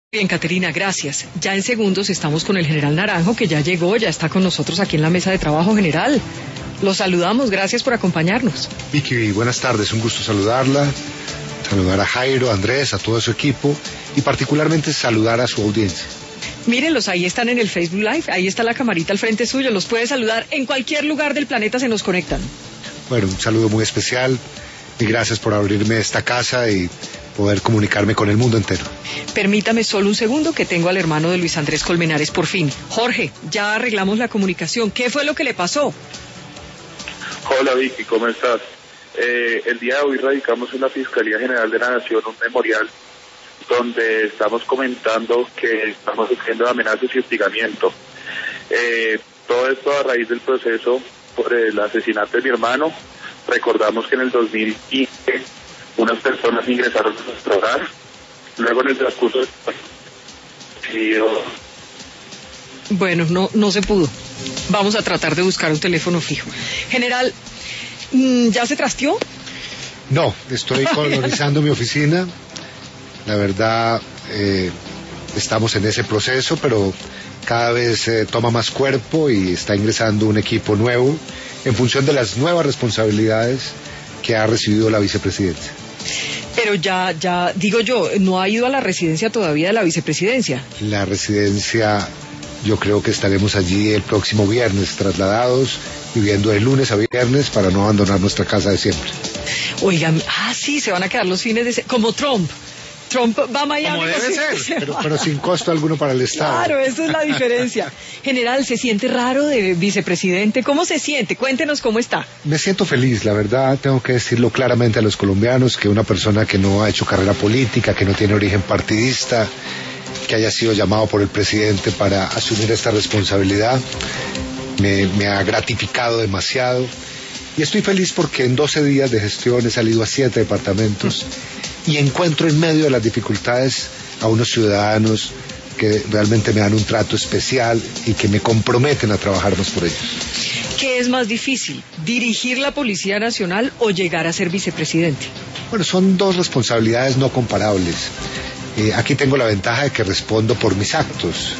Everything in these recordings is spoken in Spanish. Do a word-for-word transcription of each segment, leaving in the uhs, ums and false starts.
Bien, Caterina, gracias. Ya en segundos estamos con el general Naranjo, que ya llegó, ya está con nosotros aquí en la mesa de trabajo. General, los saludamos, gracias por acompañarnos. Vicky, buenas tardes, un gusto saludarla, saludar a Jairo, a Andrés, a todo su equipo y particularmente saludar a su audiencia. Mírenlos, ahí están en el Facebook Live, ahí está la camarita al frente suyo, los puede saludar en cualquier lugar del planeta, se nos conectan. Bueno, un saludo muy especial y gracias por abrirme esta casa y poder comunicarme con el mundo entero. Permítame solo un segundo que tengo al hermano de Luis Andrés Colmenares por fin. Jorge, ya arreglamos la comunicación. ¿Qué fue lo que le pasó? Hola Vicky, ¿cómo estás? Eh, el día de hoy radicamos en la Fiscalía General de la Nación un memorial donde estamos comentando que estamos sufriendo amenazas y hostigamiento. Eh, todo esto a raíz del proceso por el asesinato de mi hermano. Recordamos que en el dos mil quince unas personas ingresaron a nuestro hogar, luego en el transcurso de... Bueno, no, no se pudo. Vamos a tratar de buscar un teléfono fijo. General, ¿ya se trasteó? No, estoy colonizando mi oficina. La verdad, eh, estamos en ese proceso, pero cada vez eh, toma más cuerpo y está ingresando un equipo nuevo en función de las nuevas responsabilidades que ha recibido la vicepresidencia. Pero ya, ya, digo yo, ¿no ha ido a la residencia todavía de la vicepresidencia? La residencia, yo creo que estaremos allí el próximo viernes, trasladados, viviendo de lunes a viernes para no abandonar nuestra casa de siempre. Oigan, ah, sí, se van a quedar los fines de... Se... como Trump. Trump va a Miami. Como debe ser, pero, pero sin costo alguno para el Estado. Claro, esa es la diferencia. General, ¿se siente raro de vicepresidente? ¿Cómo se siente? Cuéntenos cómo está. Me siento feliz, la verdad, tengo que decirlo claramente a los colombianos, que una persona que no ha hecho carrera política, que no tiene origen partidista, que haya sido llamado por el presidente para asumir esta responsabilidad, me, me ha gratificado demasiado. Y estoy feliz porque en doce días de gestión he salido a siete departamentos y encuentro en medio de las dificultades a unos ciudadanos que realmente me dan un trato especial y que me comprometen a trabajar más por ellos. ¿Qué es más difícil, dirigir la Policía Nacional o llegar a ser vicepresidente? Bueno, son dos responsabilidades no comparables. Eh, aquí tengo la ventaja de que respondo por mis actos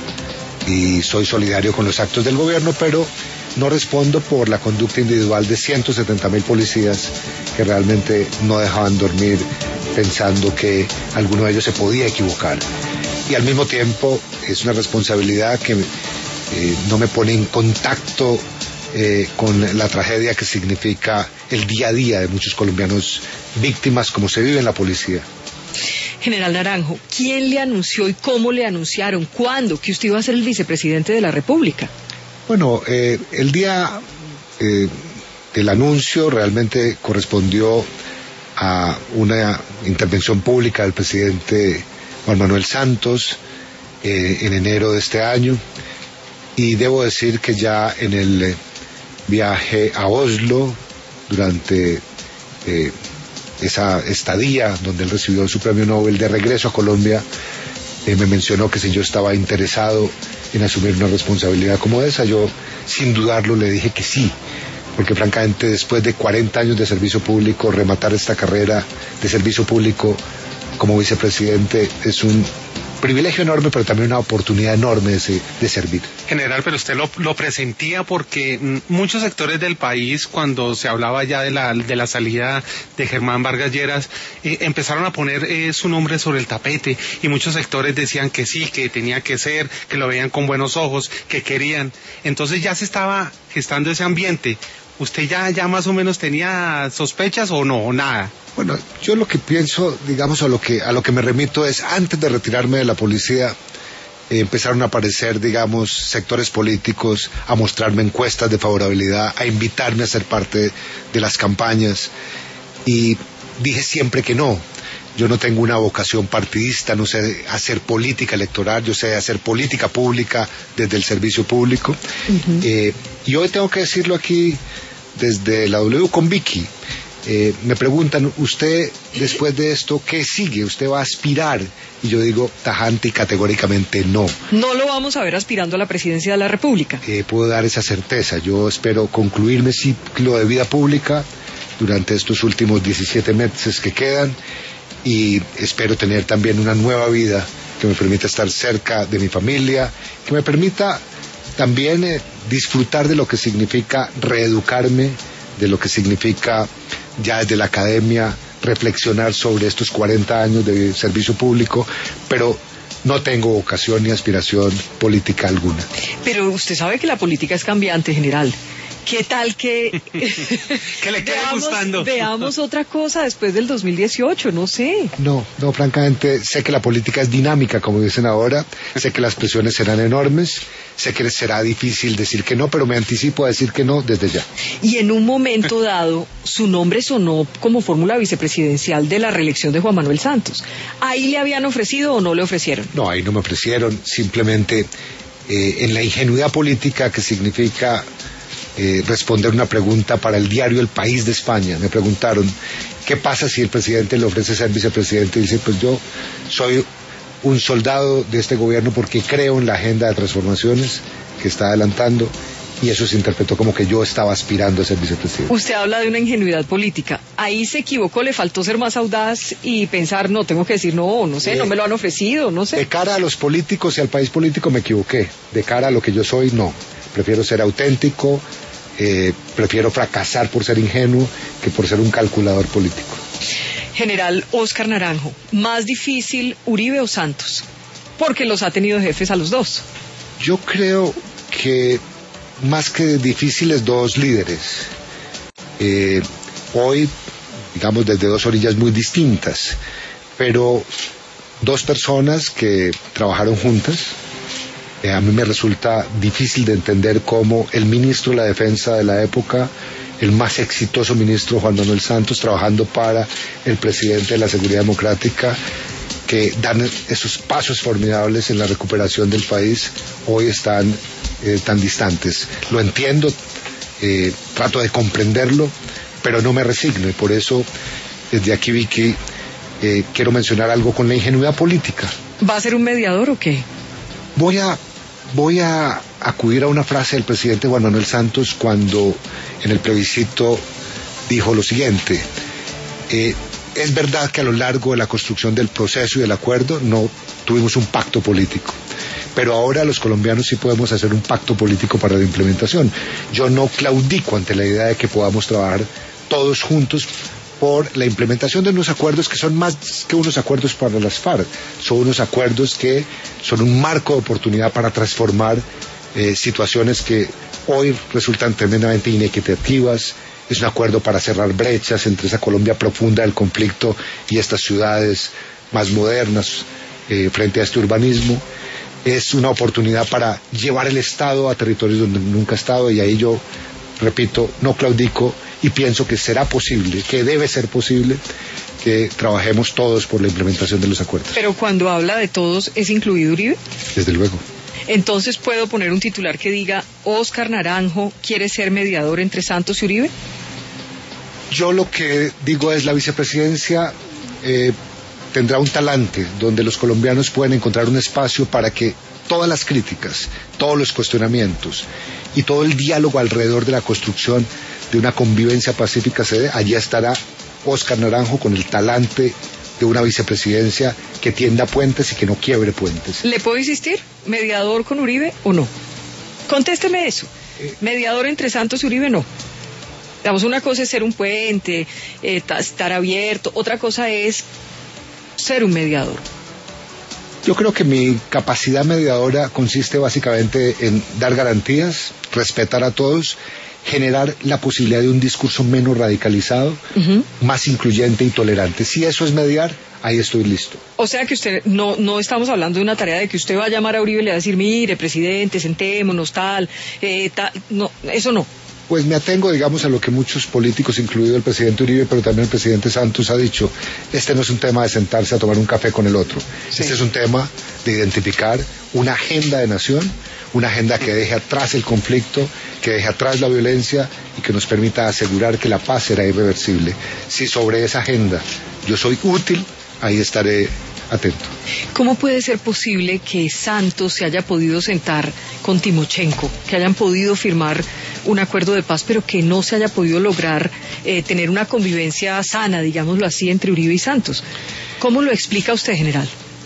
y soy solidario con los actos del gobierno, pero no respondo por la conducta individual de ciento setenta mil policías que realmente no dejaban dormir pensando que alguno de ellos se podía equivocar. Y al mismo tiempo es una responsabilidad que eh, no me pone en contacto eh, con la tragedia que significa el día a día de muchos colombianos víctimas, como se vive en la policía. General Naranjo, ¿quién le anunció y cómo le anunciaron, cuándo, que usted iba a ser el vicepresidente de la República? Bueno, eh, el día eh, del anuncio realmente correspondió a una intervención pública del presidente Juan Manuel Santos eh, en enero de este año, y debo decir que ya en el eh, viaje a Oslo, durante eh, esa estadía donde él recibió su premio Nobel, de regreso a Colombia, eh, me mencionó que si yo estaba interesado en asumir una responsabilidad como esa. Yo sin dudarlo le dije que sí, porque francamente después de cuarenta años de servicio público, rematar esta carrera de servicio público como vicepresidente es un privilegio enorme, pero también una oportunidad enorme de, de servir. General, pero usted lo, lo presentía porque muchos sectores del país, cuando se hablaba ya de la, de la salida de Germán Vargas Lleras, eh, empezaron a poner eh, su nombre sobre el tapete, y muchos sectores decían que sí, que tenía que ser, que lo veían con buenos ojos, que querían. Entonces ya se estaba gestando ese ambiente. ¿Usted ya, ya más o menos tenía sospechas o no, o nada? Bueno, yo lo que pienso, digamos, a lo que, a lo que me remito es, antes de retirarme de la policía, eh, empezaron a aparecer, digamos, sectores políticos a mostrarme encuestas de favorabilidad, a invitarme a ser parte de las campañas, y dije siempre que no. Yo no tengo una vocación partidista, no sé hacer política electoral, yo sé hacer política pública desde el servicio público. Uh-huh. eh, y hoy tengo que decirlo aquí desde la W con Vicky. Eh, me preguntan, ¿usted después de esto qué sigue? ¿Usted va a aspirar? Y yo digo tajante y categóricamente no. ¿No lo vamos a ver aspirando a la presidencia de la República? Eh, puedo dar esa certeza. Yo espero concluir mi ciclo de vida pública durante estos últimos diecisiete meses que quedan, y espero tener también una nueva vida que me permita estar cerca de mi familia, que me permita también eh, disfrutar de lo que significa reeducarme, de lo que significa ya desde la academia reflexionar sobre estos cuarenta años de servicio público, pero no tengo vocación ni aspiración política alguna. Pero usted sabe que la política es cambiante, general. ¿Qué tal que, que le quede veamos, gustando? Veamos otra cosa después del dos mil dieciocho, no sé. No, no, francamente, sé que la política es dinámica, como dicen ahora, sé que las presiones serán enormes, sé que será difícil decir que no, pero me anticipo a decir que no desde ya. Y en un momento dado, su nombre sonó como fórmula vicepresidencial de la reelección de Juan Manuel Santos. ¿Ahí le habían ofrecido o no le ofrecieron? No, ahí no me ofrecieron, simplemente eh, en la ingenuidad política que significa Eh, responder una pregunta para el diario El País de España. Me preguntaron, ¿qué pasa si el presidente le ofrece ser vicepresidente? Y dice, pues yo soy un soldado de este gobierno porque creo en la agenda de transformaciones que está adelantando, y eso se interpretó como que yo estaba aspirando a ser vicepresidente. Usted habla de una ingenuidad política. Ahí se equivocó, le faltó ser más audaz y pensar, no, tengo que decir no, no sé, eh, no me lo han ofrecido, no sé. De cara a los políticos y al país político me equivoqué. De cara a lo que yo soy, no. Prefiero ser auténtico, eh, prefiero fracasar por ser ingenuo que por ser un calculador político. General Óscar Naranjo, ¿más difícil Uribe o Santos? Porque los ha tenido jefes a los dos. Yo creo que más que difíciles, dos líderes. Eh, hoy, digamos, desde dos orillas muy distintas, pero dos personas que trabajaron juntas. Eh, a mí me resulta difícil de entender cómo el ministro de la Defensa de la época, el más exitoso ministro Juan Manuel Santos, trabajando para el presidente de la Seguridad Democrática, que dan esos pasos formidables en la recuperación del país, hoy están eh, tan distantes. Lo entiendo, eh, trato de comprenderlo, pero no me resigno, y por eso desde aquí, Vicky, eh, quiero mencionar algo con la ingenuidad política. ¿Va a ser un mediador o qué? Voy a Voy a acudir a una frase del presidente Juan Manuel Santos cuando en el plebiscito dijo lo siguiente: eh, es verdad que a lo largo de la construcción del proceso y del acuerdo no tuvimos un pacto político, pero ahora los colombianos sí podemos hacer un pacto político para la implementación. Yo no claudico ante la idea de que podamos trabajar todos juntos por la implementación de unos acuerdos que son más que unos acuerdos para las FARC, son unos acuerdos que son un marco de oportunidad para transformar eh, situaciones que hoy resultan tremendamente inequitativas. Es un acuerdo para cerrar brechas entre esa Colombia profunda del conflicto y estas ciudades más modernas eh, frente a este urbanismo. Es una oportunidad para llevar el Estado a territorios donde nunca ha estado, y ahí yo, repito, no claudico y pienso que será posible, que debe ser posible, que trabajemos todos por la implementación de los acuerdos. Pero cuando habla de todos, ¿es incluido Uribe? Desde luego. Entonces, ¿puedo poner un titular que diga Óscar Naranjo quiere ser mediador entre Santos y Uribe? Yo lo que digo es la vicepresidencia eh, tendrá un talante donde los colombianos pueden encontrar un espacio para que todas las críticas, todos los cuestionamientos y todo el diálogo alrededor de la construcción de una convivencia pacífica se dé. Allí estará Óscar Naranjo con el talante de una vicepresidencia que tienda puentes y que no quiebre puentes. ¿Le puedo insistir? ¿Mediador con Uribe o no? Contésteme eso. ¿Mediador entre Santos y Uribe? No. Digamos, una cosa es ser un puente, eh, estar abierto, otra cosa es ser un mediador. Yo creo que mi capacidad mediadora consiste básicamente en dar garantías, respetar a todos, generar la posibilidad de un discurso menos radicalizado, uh-huh. más incluyente y tolerante. Si eso es mediar, ahí estoy listo. O sea que usted, no no estamos hablando de una tarea de que usted va a llamar a Uribe y le va a decir, mire, presidente, sentémonos, tal, eh, tal, no, eso no. Pues me atengo, digamos, a lo que muchos políticos, incluido el presidente Uribe, pero también el presidente Santos, ha dicho. Este no es un tema de sentarse a tomar un café con el otro. Sí. Este es un tema de identificar una agenda de nación, una agenda que deje atrás el conflicto, que deje atrás la violencia y que nos permita asegurar que la paz será irreversible. Si sobre esa agenda yo soy útil, ahí estaré atento. ¿Cómo puede ser posible que Santos se haya podido sentar con Timochenko, que hayan podido firmar un acuerdo de paz, pero que no se haya podido lograr eh, tener una convivencia sana, digámoslo así, entre Uribe y Santos? ¿Cómo lo explica usted, general?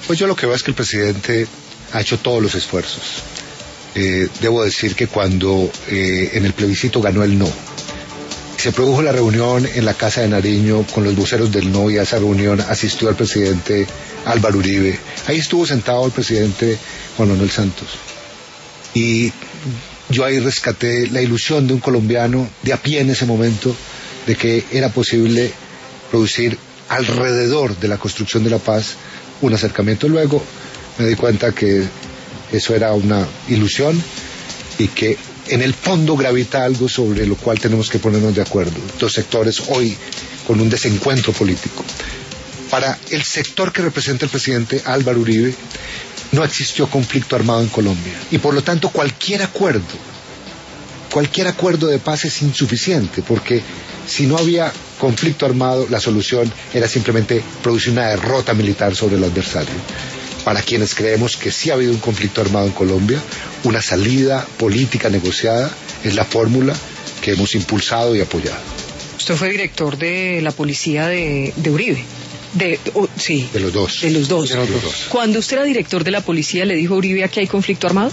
Pues yo lo que veo es que el presidente ha hecho todos los esfuerzos. Eh, debo decir que cuando eh, en el plebiscito ganó el no, se produjo la reunión en la Casa de Nariño con los voceros del no, y a esa reunión asistió el presidente Álvaro Uribe. Ahí estuvo sentado el presidente Juan Manuel Santos. Y yo ahí rescaté la ilusión de un colombiano de a pie en ese momento de que era posible producir alrededor de la construcción de la paz un acercamiento. Luego me di cuenta que eso era una ilusión y que en el fondo gravita algo sobre lo cual tenemos que ponernos de acuerdo. Dos sectores hoy con un desencuentro político. Para el sector que representa el presidente Álvaro Uribe, no existió conflicto armado en Colombia. Y por lo tanto cualquier acuerdo, cualquier acuerdo de paz es insuficiente, porque si no había conflicto armado, la solución era simplemente producir una derrota militar sobre el adversario. Para quienes creemos que sí ha habido un conflicto armado en Colombia, una salida política negociada es la fórmula que hemos impulsado y apoyado. Usted fue director de la policía de, de Uribe. De, oh, sí. De los dos. De los dos. De los dos. Cuando usted era director de la policía, ¿le dijo a Uribe que hay conflicto armado?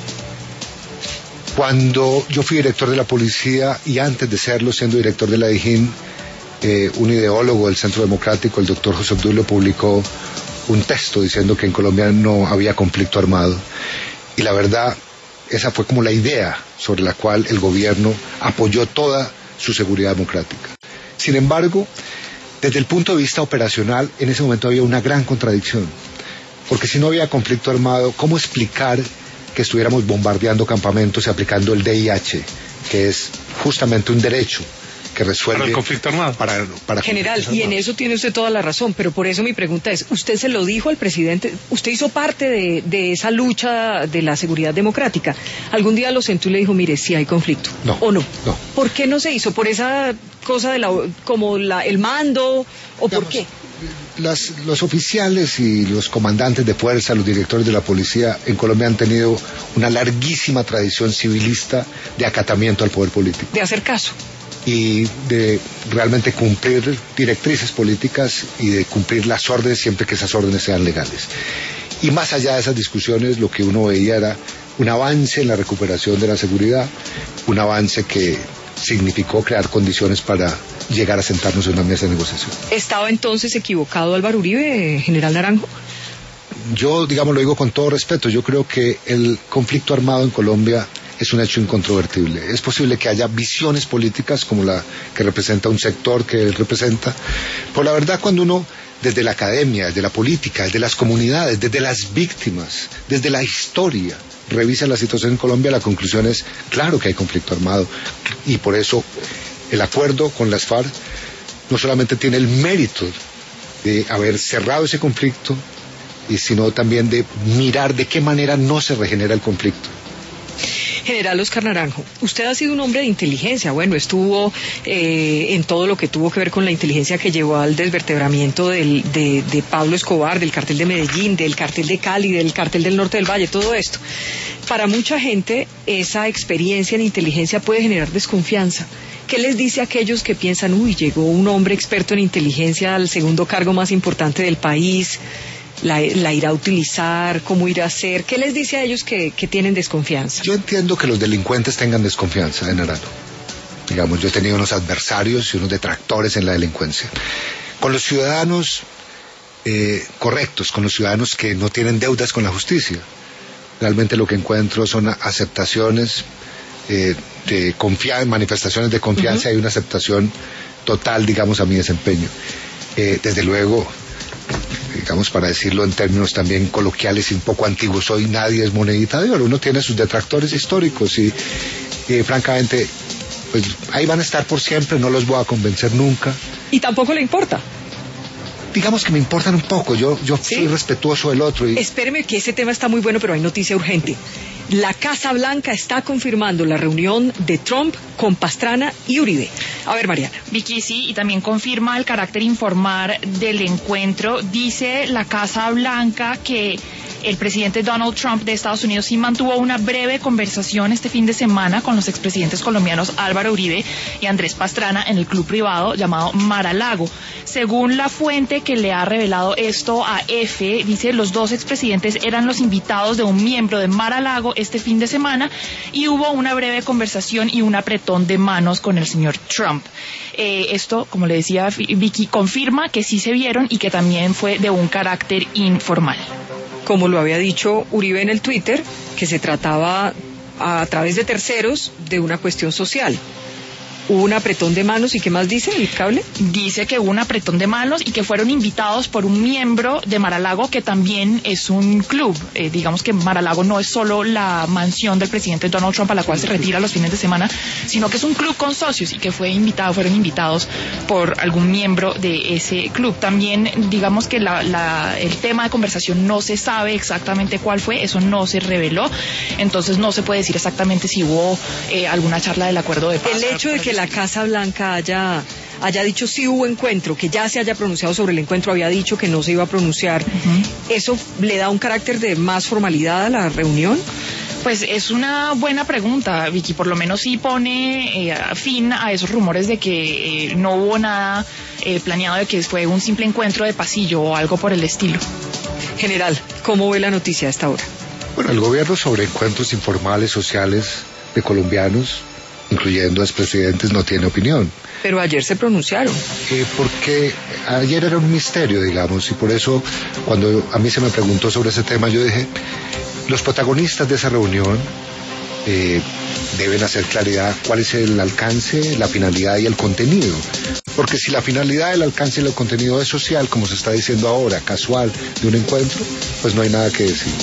Cuando yo fui director de la policía y antes de serlo, siendo director de la DIJÍN, eh, un ideólogo del Centro Democrático, el doctor José Obdulio, publicó un texto diciendo que en Colombia no había conflicto armado. Y la verdad, esa fue como la idea sobre la cual el gobierno apoyó toda su seguridad democrática. Sin embargo, desde el punto de vista operacional, en ese momento había una gran contradicción. Porque si no había conflicto armado, ¿cómo explicar que estuviéramos bombardeando campamentos y aplicando el D I H, que es justamente un derecho que resuelve... Para el conflicto armado. Para, para General, y en eso tiene usted toda la razón, pero por eso mi pregunta es, ¿usted se lo dijo al presidente? ¿Usted hizo parte de, de esa lucha de la seguridad democrática? ¿Algún día lo sentó y le dijo, mire, si hay conflicto? No. ¿O no? No. ¿Por qué no se hizo? ¿Por esa cosa de la, como la, el mando? ¿O Digamos, por qué? Las, los oficiales y los comandantes de fuerza, los directores de la policía en Colombia han tenido una larguísima tradición civilista de acatamiento al poder político. De hacer caso. Y de realmente cumplir directrices políticas y de cumplir las órdenes siempre que esas órdenes sean legales. Y más allá de esas discusiones, lo que uno veía era un avance en la recuperación de la seguridad, un avance que significó crear condiciones para llegar a sentarnos en una mesa de negociación. ¿Estaba entonces equivocado Álvaro Uribe, general Naranjo? Yo, digamos, lo digo con todo respeto, yo creo que el conflicto armado en Colombia es un hecho incontrovertible. Es posible que haya visiones políticas como la que representa un sector que él representa, pero la verdad cuando uno, desde la academia, desde la política, desde las comunidades, desde las víctimas, desde la historia, revisa la situación en Colombia, la conclusión es, claro que hay conflicto armado, y por eso el acuerdo con las FARC no solamente tiene el mérito de haber cerrado ese conflicto, y sino también de mirar de qué manera no se regenera el conflicto. General Oscar Naranjo, usted ha sido un hombre de inteligencia, bueno, estuvo eh, en todo lo que tuvo que ver con la inteligencia que llevó al desvertebramiento del, de, de Pablo Escobar, del cartel de Medellín, del cartel de Cali, del cartel del Norte del Valle, todo esto. Para mucha gente, esa experiencia en inteligencia puede generar desconfianza. ¿Qué les dice a aquellos que piensan, uy, llegó un hombre experto en inteligencia al segundo cargo más importante del país, la, la irá a utilizar, cómo irá a hacer? ¿Qué les dice a ellos que, que tienen desconfianza? Yo entiendo que los delincuentes tengan desconfianza en Naranjo. Digamos, yo he tenido unos adversarios y unos detractores en la delincuencia. Con los ciudadanos eh, correctos, con los ciudadanos que no tienen deudas con la justicia, realmente lo que encuentro son aceptaciones eh, de confianza, manifestaciones de confianza uh-huh. y una aceptación total, digamos, a mi desempeño. Eh, desde luego, digamos, para decirlo en términos también coloquiales y un poco antiguos, hoy nadie es monedita de oro, uno tiene sus detractores históricos y, y francamente, pues ahí van a estar por siempre, no los voy a convencer nunca. ¿Y tampoco le importa? Digamos que me importan un poco, yo, yo ¿Sí? soy respetuoso del otro. Y... Espéreme que ese tema está muy bueno, pero hay noticia urgente. La Casa Blanca está confirmando la reunión de Trump con Pastrana y Uribe. A ver, Mariana. Vicky, sí, y también confirma el carácter informal del encuentro. Dice la Casa Blanca que el presidente Donald Trump de Estados Unidos sí mantuvo una breve conversación este fin de semana con los expresidentes colombianos Álvaro Uribe y Andrés Pastrana en el club privado llamado Mar-a-Lago. Según la fuente que le ha revelado esto a F, dice los dos expresidentes eran los invitados de un miembro de Mar-a-Lago este fin de semana y hubo una breve conversación y un apretón de manos con el señor Trump. Eh, esto, como le decía Vicky, confirma que sí se vieron y que también fue de un carácter informal. Como lo había dicho Uribe en el Twitter, que se trataba a través de terceros de una cuestión social. Hubo un apretón de manos, ¿y qué más dice el cable? Dice que hubo un apretón de manos y que fueron invitados por un miembro de Mar-a-Lago, que también es un club. Eh, digamos que Mar-a-Lago no es solo la mansión del presidente Donald Trump a la cual se retira los fines de semana, sino que es un club con socios y que fue invitado, fueron invitados por algún miembro de ese club. También digamos que la, la, el tema de conversación no se sabe exactamente cuál fue, eso no se reveló, entonces no se puede decir exactamente si hubo eh, alguna charla del acuerdo de paz. El hecho de que la Casa Blanca haya, haya dicho sí hubo encuentro, que ya se haya pronunciado sobre el encuentro, había dicho que no se iba a pronunciar, uh-huh. ¿Eso le da un carácter de más formalidad a la reunión? Pues es una buena pregunta, Vicky, por lo menos sí pone eh, fin a esos rumores de que eh, no hubo nada eh, planeado, de que fue un simple encuentro de pasillo o algo por el estilo. General, ¿cómo ve la noticia a esta hora? Bueno, el gobierno sobre encuentros informales sociales de colombianos, incluyendo expresidentes, no tiene opinión. Pero ayer se pronunciaron. Eh, porque ayer era un misterio, digamos, y por eso cuando a mí se me preguntó sobre ese tema, yo dije, los protagonistas de esa reunión eh, deben hacer claridad cuál es el alcance, la finalidad y el contenido. Porque si la finalidad, el alcance y el contenido es social, como se está diciendo ahora, casual, de un encuentro, pues no hay nada que decir.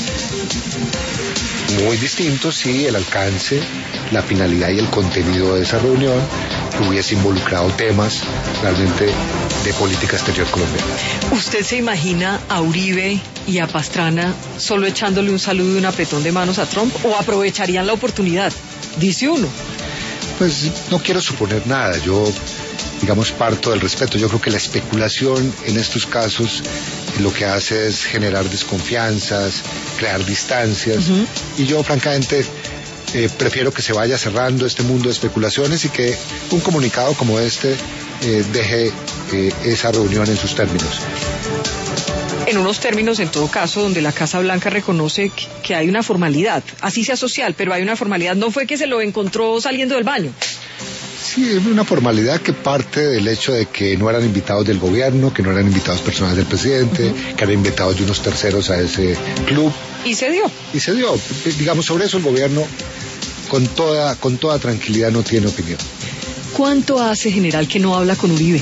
Muy distinto si el alcance, la finalidad y el contenido de esa reunión hubiese involucrado temas realmente de política exterior colombiana. ¿Usted se imagina a Uribe y a Pastrana solo echándole un saludo y un apretón de manos a Trump, o aprovecharían la oportunidad? Dice uno. Pues no quiero suponer nada, yo digamos parto del respeto. Yo creo que la especulación en estos casos lo que hace es generar desconfianzas, crear distancias, uh-huh. Y yo francamente eh, prefiero que se vaya cerrando este mundo de especulaciones y que un comunicado como este eh, deje eh, esa reunión en sus términos. En unos términos, en todo caso, donde la Casa Blanca reconoce que, que hay una formalidad, así sea social, pero hay una formalidad. No fue que se lo encontró saliendo del baño. Sí, es una formalidad que parte del hecho de que no eran invitados del gobierno, que no eran invitados personales del presidente, uh-huh. que eran invitados de unos terceros a ese club. Y se dio. Y se dio. Digamos, sobre eso el gobierno con toda, con toda tranquilidad no tiene opinión. ¿Cuánto hace, general, que no habla con Uribe?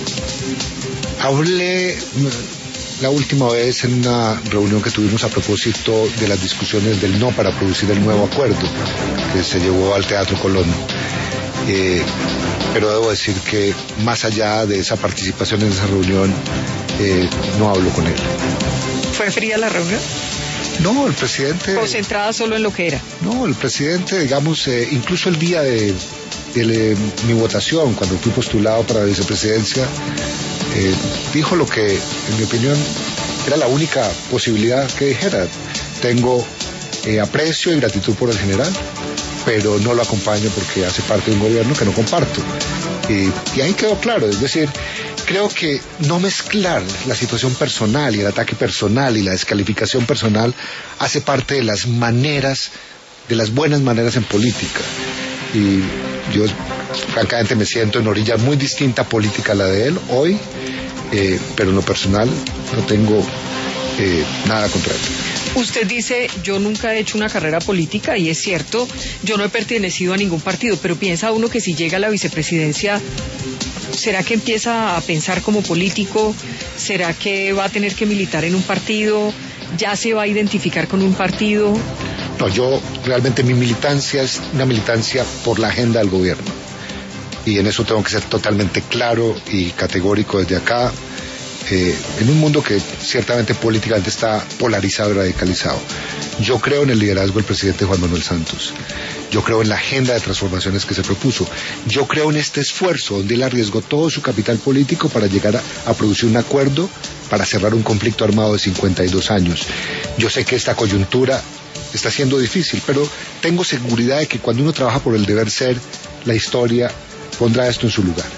Hablé la última vez en una reunión que tuvimos a propósito de las discusiones del no para producir el nuevo acuerdo que se llevó al Teatro Colón. Eh, pero debo decir que más allá de esa participación en esa reunión, eh, no hablo con él. ¿Fue fría la reunión? No, el presidente... ¿Concentrada solo en lo que era? No, el presidente, digamos, eh, incluso el día de, de, de mi votación, cuando fui postulado para la vicepresidencia, eh, dijo lo que, en mi opinión, era la única posibilidad que dijera. Tengo eh, aprecio y gratitud por el general, pero no lo acompaño porque hace parte de un gobierno que no comparto. Y, y ahí quedó claro, es decir, creo que no mezclar la situación personal y el ataque personal y la descalificación personal hace parte de las maneras, de las buenas maneras en política. Y yo francamente me siento en orilla muy distinta política a la de él hoy, eh, pero en lo personal no tengo eh, nada contra él. Usted dice, yo nunca he hecho una carrera política, y es cierto, yo no he pertenecido a ningún partido, pero piensa uno que si llega a la vicepresidencia, ¿será que empieza a pensar como político? ¿Será que va a tener que militar en un partido? ¿Ya se va a identificar con un partido? No, yo realmente mi militancia es una militancia por la agenda del gobierno, y en eso tengo que ser totalmente claro y categórico desde acá. Eh, en un mundo que ciertamente políticamente está polarizado y radicalizado. Yo creo en el liderazgo del presidente Juan Manuel Santos Yo creo en la agenda de transformaciones que se propuso. Yo creo en este esfuerzo donde él arriesgó todo su capital político para llegar a, a producir un acuerdo para cerrar un conflicto armado de cincuenta y dos años. Yo sé que esta coyuntura está siendo difícil, pero tengo seguridad de que cuando uno trabaja por el deber ser, la historia pondrá esto en su lugar.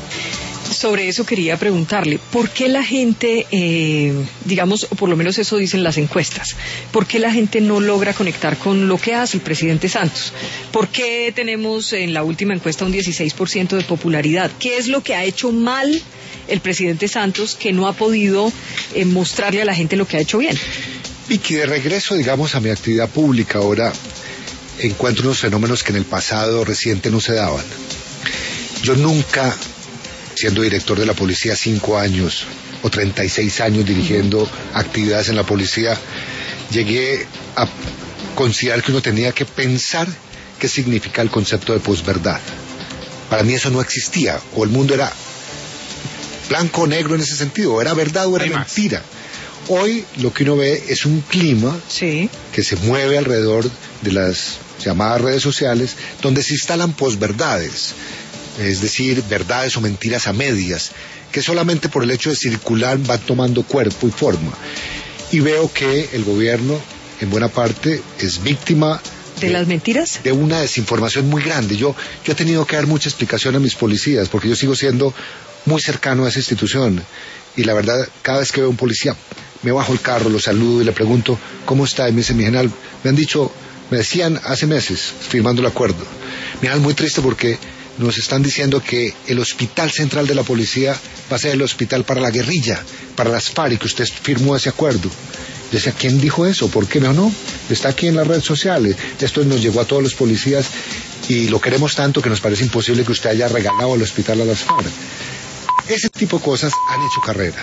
Sobre eso quería preguntarle, ¿por qué la gente, eh, digamos, o por lo menos eso dicen las encuestas, por qué la gente no logra conectar con lo que hace el presidente Santos? ¿Por qué tenemos en la última encuesta un dieciséis por ciento de popularidad? ¿Qué es lo que ha hecho mal el presidente Santos que no ha podido eh, mostrarle a la gente lo que ha hecho bien? Vicky, de regreso, digamos, a mi actividad pública ahora, encuentro unos fenómenos que en el pasado reciente no se daban. Yo nunca, siendo director de la policía cinco años o treinta y seis años dirigiendo actividades en la policía, llegué a considerar que uno tenía que pensar qué significa el concepto de posverdad. Para mí eso no existía, o el mundo era blanco o negro en ese sentido, o era verdad o era mentira. Hoy lo que uno ve es un clima sí. que se mueve alrededor de las llamadas redes sociales, donde se instalan posverdades, es decir, verdades o mentiras a medias, que solamente por el hecho de circular van tomando cuerpo y forma. Y veo que el gobierno, en buena parte, es víctima ¿De, ¿De las mentiras? De una desinformación muy grande. Yo, yo he tenido que dar mucha explicación a mis policías, porque yo sigo siendo muy cercano a esa institución. Y la verdad, cada vez que veo a un policía, me bajo el carro, lo saludo y le pregunto, ¿cómo está? Y me dice, mi general, me han dicho, me decían hace meses, firmando el acuerdo. Mi general, muy triste porque nos están diciendo que el hospital central de la policía va a ser el hospital para la guerrilla, para las FARC, y que usted firmó ese acuerdo. Yo decía, ¿quién dijo eso? ¿Por qué? No, no, está aquí en las redes sociales. Esto nos llegó a todos los policías y lo queremos tanto que nos parece imposible que usted haya regalado el hospital a las FARC. Ese tipo de cosas han hecho carrera.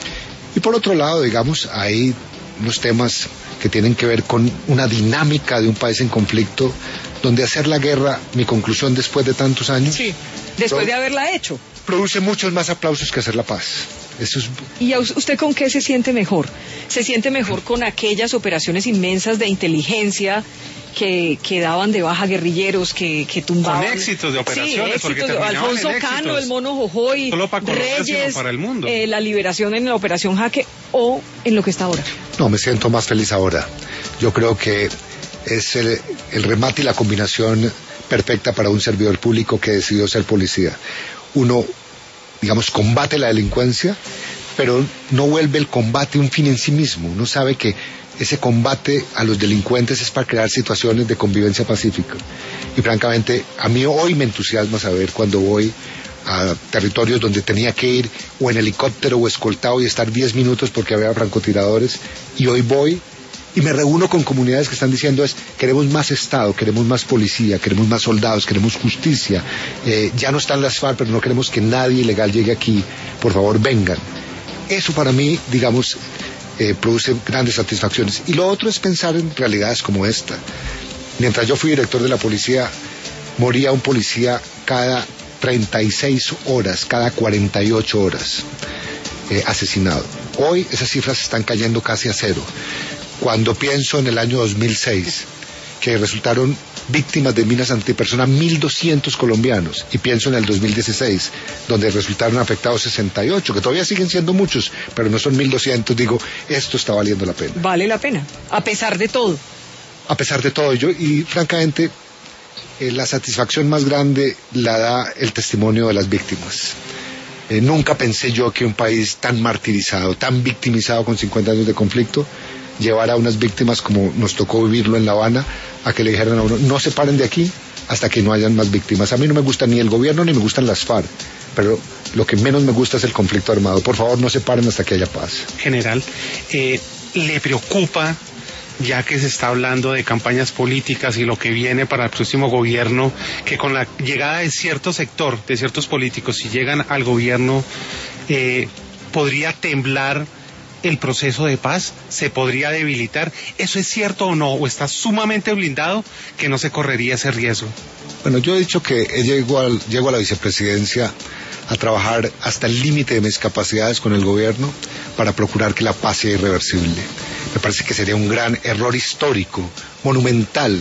Y por otro lado, digamos, hay unos temas que tienen que ver con una dinámica de un país en conflicto, donde hacer la guerra, mi conclusión después de tantos años... Sí, después de haberla hecho. Produce muchos más aplausos que hacer la paz. Eso es... ¿Y a usted con qué se siente mejor? ¿Se siente mejor con aquellas operaciones inmensas de inteligencia que, que daban de baja guerrilleros, que, que tumbaban? Con éxitos de operaciones, sí, éxitos, porque terminaban Alfonso en Cano, éxitos. el Mono Jojoy, Solo para Colombia, Reyes, sino para el mundo. Eh, la liberación en la operación Jaque, o en lo que está ahora. No, me siento más feliz ahora. Yo creo que es el, el remate y la combinación perfecta para un servidor público que decidió ser policía. Uno, digamos, combate la delincuencia, pero no vuelve el combate un fin en sí mismo. Uno sabe que ese combate a los delincuentes es para crear situaciones de convivencia pacífica. Y francamente, a mí hoy me entusiasma saber cuando voy a territorios donde tenía que ir o en helicóptero o escoltado y estar diez minutos porque había francotiradores, y hoy voy y me reúno con comunidades que están diciendo es, queremos más Estado, queremos más policía, queremos más soldados, queremos justicia, eh, ya no están las FARC, pero no queremos que nadie ilegal llegue aquí, por favor vengan. Eso para mí, digamos, eh, produce grandes satisfacciones. Y lo otro es pensar en realidades como esta. Mientras yo fui director de la policía, moría un policía cada treinta y seis horas, cada cuarenta y ocho horas, eh, asesinado. Hoy esas cifras están cayendo casi a cero. Cuando pienso en el año dos mil seis, que resultaron víctimas de minas antipersona mil doscientos colombianos, y pienso en el dos mil dieciséis, donde resultaron afectados sesenta y ocho, que todavía siguen siendo muchos, pero no son mil doscientos, digo, esto está valiendo la pena. Vale la pena, a pesar de todo. A pesar de todo, yo, y francamente, eh, la satisfacción más grande la da el testimonio de las víctimas. Eh, nunca pensé yo que un país tan martirizado, tan victimizado con cincuenta años de conflicto, llevar a unas víctimas como nos tocó vivirlo en La Habana, a que le dijeran a uno, no se paren de aquí hasta que no hayan más víctimas. A mí no me gusta ni el gobierno ni me gustan las FARC, pero lo que menos me gusta es el conflicto armado. Por favor, no se paren hasta que haya paz. General, eh, ¿le preocupa, ya que se está hablando de campañas políticas y lo que viene para el próximo gobierno, que con la llegada de cierto sector, de ciertos políticos, si llegan al gobierno, eh, podría temblar el proceso de paz, se podría debilitar? ¿Eso es cierto o no? ¿O está sumamente blindado que no se correría ese riesgo? Bueno, yo he dicho que llego, al, llego a la vicepresidencia a trabajar hasta el límite de mis capacidades con el gobierno para procurar que la paz sea irreversible. Me parece que sería un gran error histórico, monumental,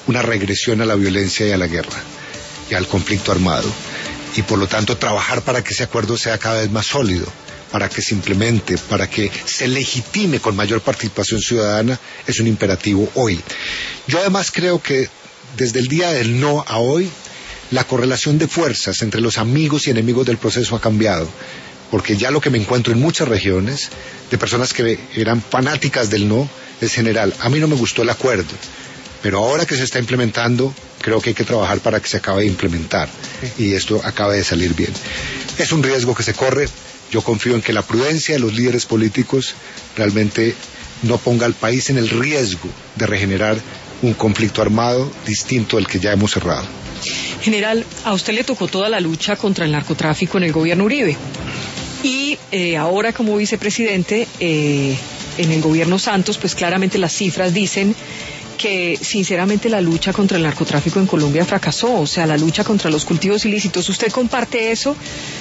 una regresión a la violencia y a la guerra y al conflicto armado, y por lo tanto trabajar para que ese acuerdo sea cada vez más sólido, para que se implemente, para que se legitime con mayor participación ciudadana, es un imperativo hoy. Yo además creo que desde el día del no a hoy, la correlación de fuerzas entre los amigos y enemigos del proceso ha cambiado, porque ya lo que me encuentro en muchas regiones, de personas que eran fanáticas del no, es general. A mí no me gustó el acuerdo, pero ahora que se está implementando, creo que hay que trabajar para que se acabe de implementar y esto acabe de salir bien. Es un riesgo que se corre. Yo confío en que la prudencia de los líderes políticos realmente no ponga al país en el riesgo de regenerar un conflicto armado distinto al que ya hemos cerrado. General, a usted le tocó toda la lucha contra el narcotráfico en el gobierno Uribe. Y eh, ahora como vicepresidente eh, en el gobierno Santos, pues claramente las cifras dicen que sinceramente la lucha contra el narcotráfico en Colombia fracasó, o sea, la lucha contra los cultivos ilícitos. ¿Usted comparte eso?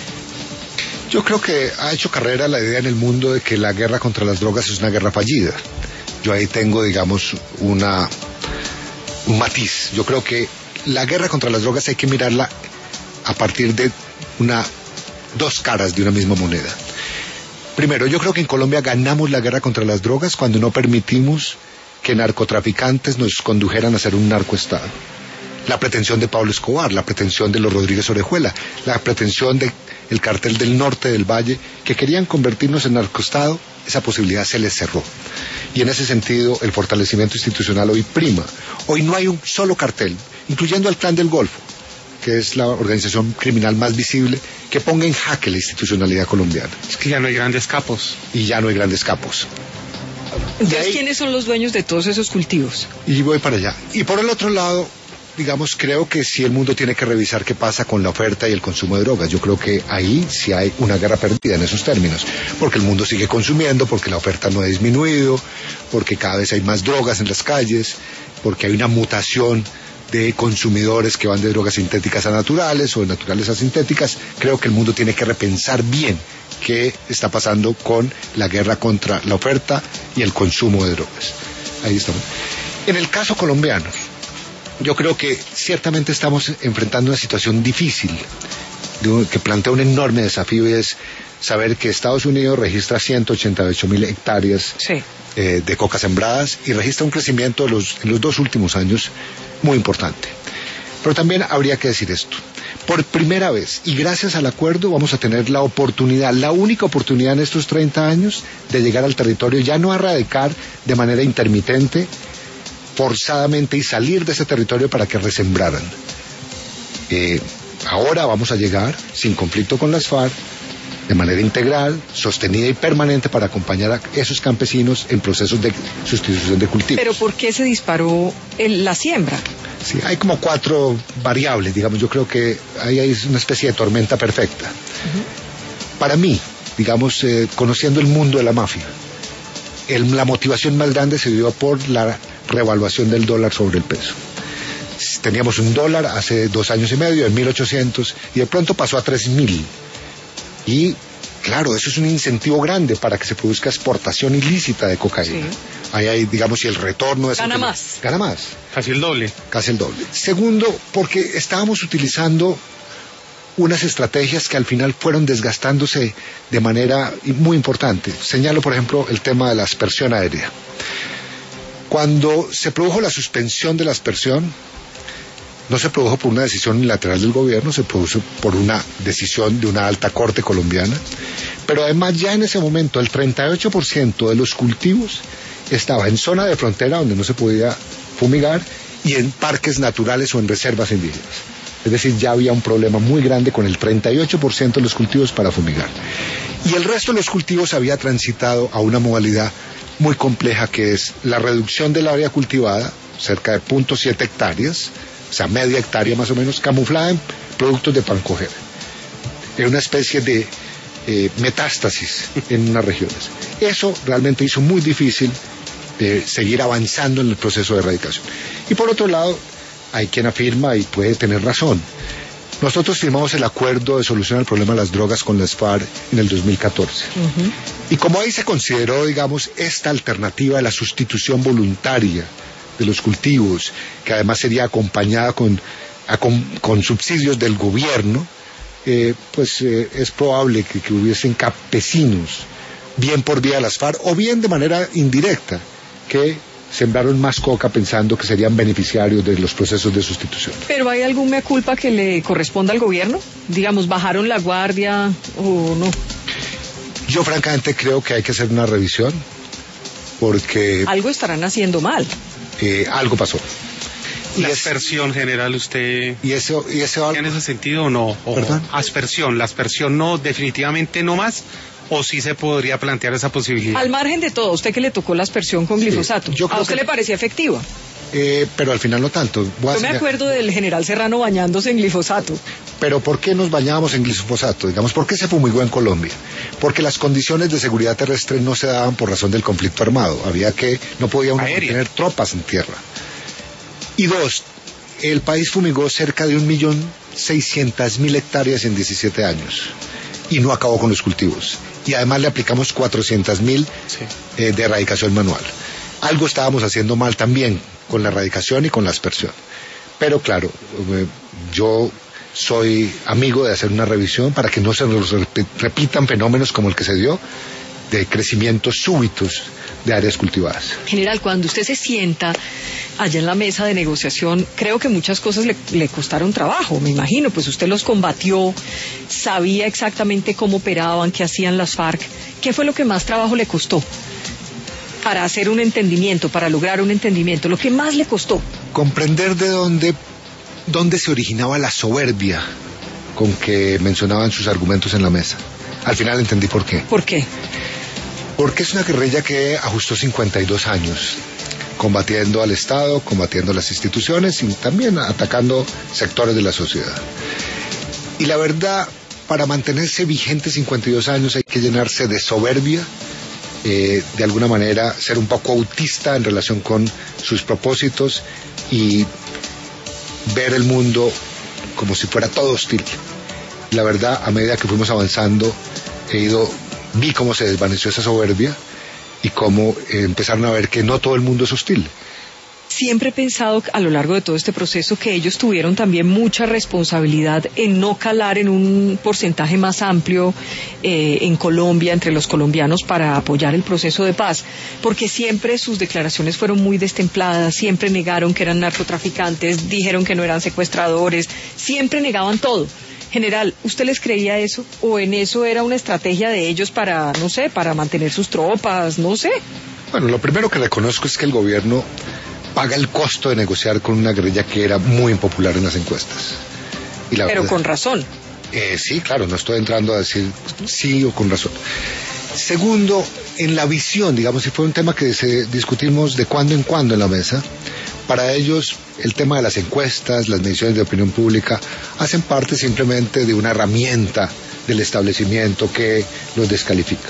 Yo creo que ha hecho carrera la idea en el mundo de que la guerra contra las drogas es una guerra fallida. Yo ahí tengo, digamos, una, un matiz. Yo creo que la guerra contra las drogas hay que mirarla a partir de una, dos caras de una misma moneda. Primero, yo creo que en Colombia ganamos la guerra contra las drogas cuando no permitimos que narcotraficantes nos condujeran a ser un narcoestado. La pretensión de Pablo Escobar, la pretensión de los Rodríguez Orejuela, la pretensión del cartel del norte del Valle, que querían convertirnos en narcoestado, esa posibilidad se les cerró. Y en ese sentido, el fortalecimiento institucional hoy prima. Hoy no hay un solo cartel, incluyendo al Clan del Golfo, que es la organización criminal más visible, que ponga en jaque la institucionalidad colombiana. Es que ya no hay grandes capos. Y ya no hay grandes capos. Entonces, ahí, ¿quiénes son los dueños de todos esos cultivos? Y voy para allá. Y por el otro lado, digamos, creo que sí el mundo tiene que revisar qué pasa con la oferta y el consumo de drogas. Yo creo que ahí sí hay una guerra perdida en esos términos, porque el mundo sigue consumiendo, porque la oferta no ha disminuido, porque cada vez hay más drogas en las calles, porque hay una mutación de consumidores que van de drogas sintéticas a naturales o de naturales a sintéticas. Creo que el mundo tiene que repensar bien qué está pasando con la guerra contra la oferta y el consumo de drogas. Ahí estamos. En el caso colombiano, yo creo que ciertamente estamos enfrentando una situación difícil, que plantea un enorme desafío, y es saber que Estados Unidos registra ciento ochenta y ocho mil hectáreas sí. eh, de coca sembradas y registra un crecimiento de los, en los dos últimos años muy importante. Pero también habría que decir esto. Por primera vez, y gracias al acuerdo, vamos a tener la oportunidad, la única oportunidad en estos treinta años, de llegar al territorio, ya no a radicar de manera intermitente, forzadamente, y salir de ese territorio para que resembraran. Eh, ahora vamos a llegar, sin conflicto con las FARC, de manera integral, sostenida y permanente, para acompañar a esos campesinos en procesos de sustitución de cultivos. ¿Pero por qué se disparó el, la siembra? Sí, hay como cuatro variables, digamos. Yo creo que ahí hay una especie de tormenta perfecta. Uh-huh. Para mí, digamos, eh, conociendo el mundo de la mafia, el, la motivación más grande se dio por la revaluación del dólar sobre el peso. Teníamos un dólar hace dos años y medio, en mil ochocientos, y de pronto pasó a tres mil. Y claro, eso es un incentivo grande para que se produzca exportación ilícita de cocaína. Sí. Ahí hay, digamos, si el retorno es... Gana el que, más. Gana más. Casi el doble. Casi el doble. Segundo, porque estábamos utilizando unas estrategias que al final fueron desgastándose de manera muy importante. Señalo, por ejemplo, el tema de la aspersión aérea. Cuando se produjo la suspensión de la aspersión, no se produjo por una decisión unilateral del gobierno, se produjo por una decisión de una alta corte colombiana, pero además ya en ese momento el treinta y ocho por ciento de los cultivos estaba en zona de frontera donde no se podía fumigar y en parques naturales o en reservas indígenas. Es decir, ya había un problema muy grande con el treinta y ocho por ciento de los cultivos para fumigar. Y el resto de los cultivos había transitado a una modalidad muy compleja, que es la reducción del área cultivada, cerca de cero punto siete hectáreas, o sea, media hectárea más o menos, camuflada en productos de pancojera. Era una especie de eh, metástasis en unas regiones. Eso realmente hizo muy difícil eh, seguir avanzando en el proceso de erradicación. Y por otro lado, hay quien afirma, y puede tener razón, nosotros firmamos el acuerdo de solución al problema de las drogas con las FARC en el dos mil catorce. Uh-huh. Y como ahí se consideró, digamos, esta alternativa de la sustitución voluntaria de los cultivos, que además sería acompañada con, a, con, con subsidios del gobierno, eh, pues eh, es probable que, que hubiesen campesinos, bien por vía de las FARC o bien de manera indirecta, que sembraron más coca pensando que serían beneficiarios de los procesos de sustitución. ¿Pero hay algún mea culpa que le corresponda al gobierno? Digamos, ¿bajaron la guardia o no? Yo francamente creo que hay que hacer una revisión, porque... Algo estarán haciendo mal. Eh, algo pasó. La Y aspersión, general, ¿usted y eso, y eso en ese sentido o no? O ¿Perdón? Aspersión, la aspersión no, definitivamente no más, o sí se podría plantear esa posibilidad. Al margen de todo, ¿usted que le tocó la aspersión con glifosato? yo creo ¿A usted que- le parecía efectiva? Eh, pero al final no tanto. Voy a Yo me hacer- acuerdo del general Serrano bañándose en glifosato. Pero ¿por qué nos bañábamos en glifosato? Digamos, ¿por qué se fumigó en Colombia? Porque las condiciones de seguridad terrestre no se daban por razón del conflicto armado. Había que, no podía uno Aérea. tener tropas en tierra. Y dos, el país fumigó cerca de un millón seiscientas mil hectáreas en diecisiete años. Y no acabó con los cultivos. Y además le aplicamos cuatrocientas mil Sí. eh, de erradicación manual. Algo estábamos haciendo mal también con la erradicación y con la aspersión. Pero claro, eh, yo soy amigo de hacer una revisión para que no se nos rep- repitan fenómenos como el que se dio de crecimientos súbitos de áreas cultivadas. General, cuando usted se sienta allá en la mesa de negociación, creo que muchas cosas le, le costaron trabajo, me imagino, pues usted los combatió, sabía exactamente cómo operaban, qué hacían las FARC. ¿Qué fue lo que más trabajo le costó para hacer un entendimiento, para lograr un entendimiento? Lo que más le costó. Comprender de dónde, dónde se originaba la soberbia con que mencionaban sus argumentos en la mesa. Al final entendí por qué. ¿Por qué? Porque es una guerrilla que ajustó cincuenta y dos años, combatiendo al Estado, combatiendo las instituciones y también atacando sectores de la sociedad. Y la verdad, para mantenerse vigente cincuenta y dos años hay que llenarse de soberbia, eh, de alguna manera ser un poco autista en relación con sus propósitos y ver el mundo como si fuera todo hostil. La verdad, a medida que fuimos avanzando, he ido, vi cómo se desvaneció esa soberbia y cómo eh, empezaron a ver que no todo el mundo es hostil. Siempre he pensado a lo largo de todo este proceso que ellos tuvieron también mucha responsabilidad en no calar en un porcentaje más amplio eh, en Colombia, entre los colombianos, para apoyar el proceso de paz, porque siempre sus declaraciones fueron muy destempladas, siempre negaron que eran narcotraficantes, dijeron que no eran secuestradores, siempre negaban todo. General, ¿usted les creía eso? ¿O en eso era una estrategia de ellos para, no sé, para mantener sus tropas, no sé? Bueno, lo primero que reconozco es que el gobierno paga el costo de negociar con una guerrilla que era muy impopular en las encuestas. Y la Pero verdad, con razón. Eh, sí, claro, no estoy entrando a decir sí o con razón. Segundo, en la visión, digamos, si fue un tema que se discutimos de cuando en cuando en la mesa, para ellos el tema de las encuestas, las mediciones de opinión pública, hacen parte simplemente de una herramienta del establecimiento que los descalifica.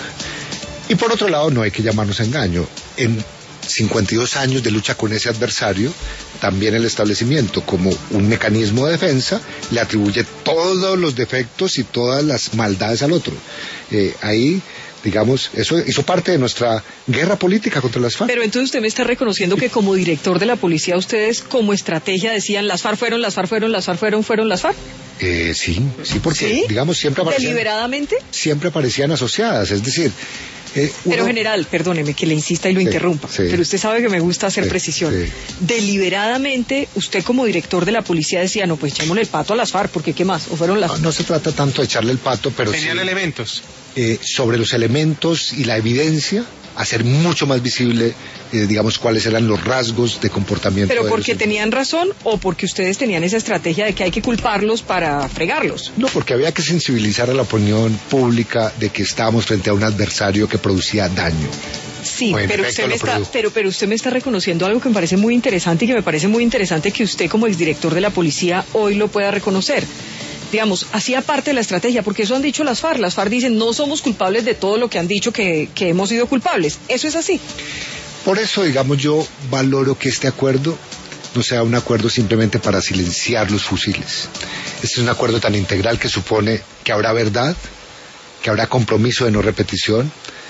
Y por otro lado, no hay que llamarnos a engaño. En cincuenta y dos años de lucha con ese adversario, también el establecimiento, como un mecanismo de defensa, le atribuye todos los defectos y todas las maldades al otro. Eh, ahí, digamos, eso hizo parte de nuestra guerra política contra las FARC. Pero entonces usted me está reconociendo que como director de la policía, ustedes como estrategia decían, las FARC fueron, las FARC fueron, las FARC fueron, fueron las FARC. Eh, sí, sí, porque, ¿Sí? digamos, siempre aparecían, ¿Deliberadamente? siempre aparecían asociadas, es decir... Eh, uno- Pero general, perdóneme que le insista y lo Sí, interrumpa, sí. pero usted sabe que me gusta hacer Sí, precisión. sí. Deliberadamente, usted como director de la policía decía, no, pues echémosle el pato a las FARC, porque ¿qué más? ¿O fueron las no, no se trata tanto de echarle el pato, pero sí, Tenían elementos. eh, sobre los elementos y la evidencia, hacer mucho más visible, eh, digamos, cuáles eran los rasgos de comportamiento. ¿Pero de porque los- tenían razón o porque ustedes tenían esa estrategia de que hay que culparlos para fregarlos? No, porque había que sensibilizar a la opinión pública de que estábamos frente a un adversario que producía daño. Sí, O en pero efecto usted, me lo está, produjo. pero, pero usted me está reconociendo algo que me parece muy interesante y que me parece muy interesante que usted como exdirector de la policía hoy lo pueda reconocer. Digamos, hacía parte de la estrategia, porque eso han dicho las FARC. Las FARC dicen, no somos culpables de todo lo que han dicho que, que hemos sido culpables. Eso es así. Por eso, digamos, yo valoro que este acuerdo no sea un acuerdo simplemente para silenciar los fusiles. Este es un acuerdo tan integral que supone que habrá verdad, que habrá compromiso de no repetición,